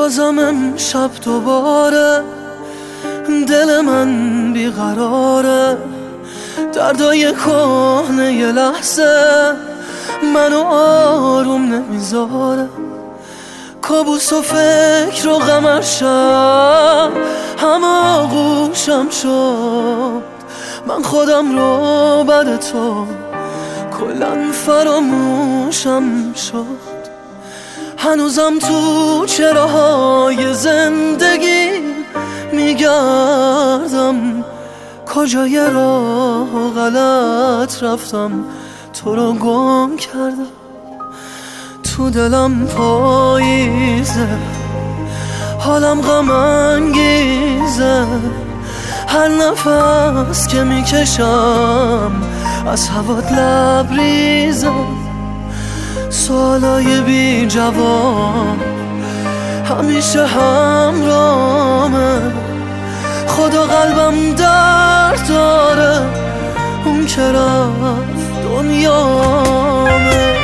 بازم امشب دوباره دل من بیقراره، دردای کهنه یه لحظه منو آروم نمیذاره. کابوس و فکر و غم شب همه آغوشم شد، من خودم رو بعد تو کلن فراموشم شد. هنوزم تو چراهای زندگی میگردم، کجای راه غلط رفتم تو رو گم کردم. تو دلم پاییزه، حالم غم انگیزه، هر نفس که میکشم از هوات لبریزه. سوالای بی جواب همیشه همراهمه، خدا قلبم درد داره، اون که رفت دنیامه.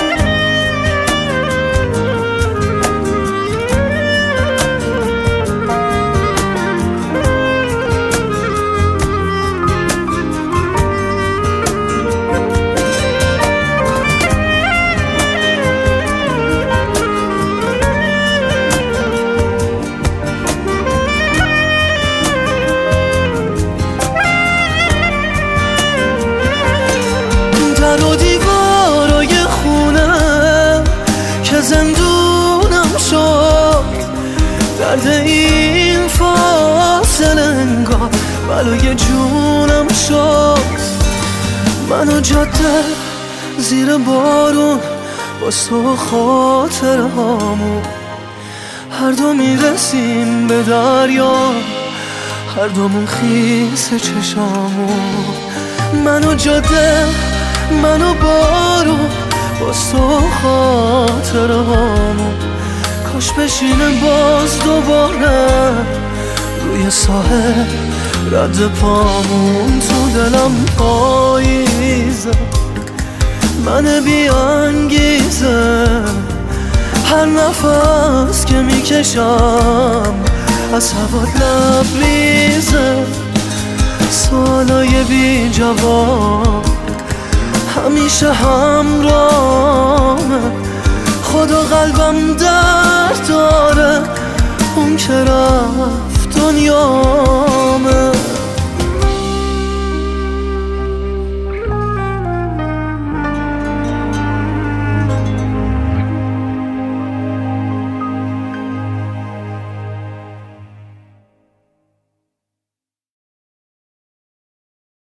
در و دیوارای خونه که زندونم شد، درد این فاصله انگار بلای جونم شد. من و جاده زیر بارون با تو خاطر هامون، هر دو میرسیم به دریا، هر دومون خیس چشامون. من و جاده، من و بارون با تو خاطر هامون، کاش بشینه باز دوباره روی ساحل رد پامون. تو دلم پاییزه، من بی انگیزه، هر نفس که میکشم از هوات لبریزه. سوالای بی جواب همیشه همراهمه، خدا قلبم درد داره، اون که رفت دنیامه.